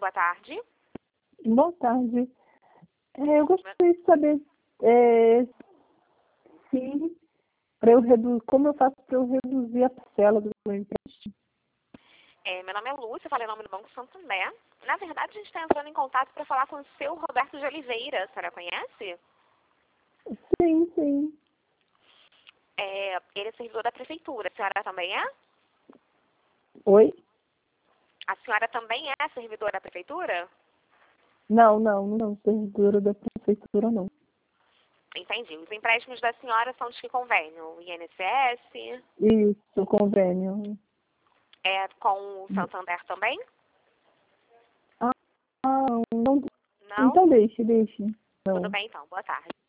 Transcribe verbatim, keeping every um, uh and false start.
boa tarde. Boa tarde. É, eu gostaria de saber é, se, para eu redu- como eu faço para eu reduzir a parcela do meu empréstimo. É, meu nome é Lúcia, falei em nome do Banco Santander. Na verdade, a gente está entrando em contato para falar com o seu Roberto de Oliveira. A senhora conhece? Sim, sim. É, ele é servidor da prefeitura. A senhora também é? Oi? A senhora também é servidora da prefeitura? Não, não, não, servidora da prefeitura não. Entendi. Os empréstimos da senhora são de que convênio? O I N S S? Isso, convênio. É com o Santander também? Ah, não. Não? Então deixe, deixe. Tudo Não. bem então. Boa tarde.